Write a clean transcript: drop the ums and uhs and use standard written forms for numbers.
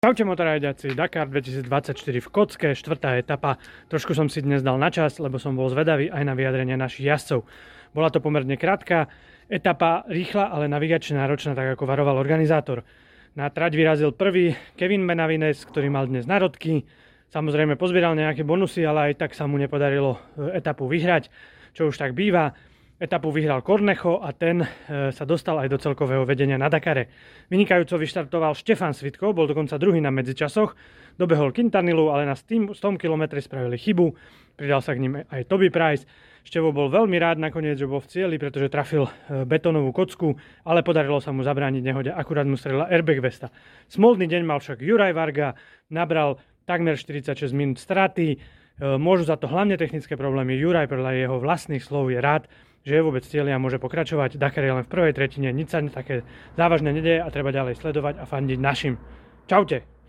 Čaute motorajďaci, Dakar 2024 v Kocke, 4. etapa. Trošku som si dnes dal na čas, lebo som bol zvedavý aj na vyjadrenia našich jazdcov. Bola to pomerne krátka etapa, rýchla, ale navigačne náročná, tak ako varoval organizátor. Na trať vyrazil prvý Kevin Benavides, ktorý mal dnes narodky. Samozrejme pozbieral nejaké bonusy, ale aj tak sa mu nepodarilo etapu vyhrať, čo už tak býva. Etapu vyhral Cornejo a ten sa dostal aj do celkového vedenia na Dakare. Vynikajúco vyštartoval Štefan Svitkov, bol dokonca druhý na medzičasoch. Dobehol Quintanilu, ale na 100 km spravili chybu. Pridal sa k ním aj Toby Price. Števo bol veľmi rád nakoniec, že bol v cieli, pretože trafil betónovú kocku, ale podarilo sa mu zabrániť nehode. Akurát mu strelila airbag vesta. Smolný deň mal však Juraj Varga, nabral takmer 46 minút straty. Môžu za to hlavne technické problémy. Juraj podľa jeho vlastných slov je rád, že je vôbec cieli a môže pokračovať. Dakar je len v prvej tretine, nič sa také závažné nedeje a treba ďalej sledovať a fandiť našim. Čaute!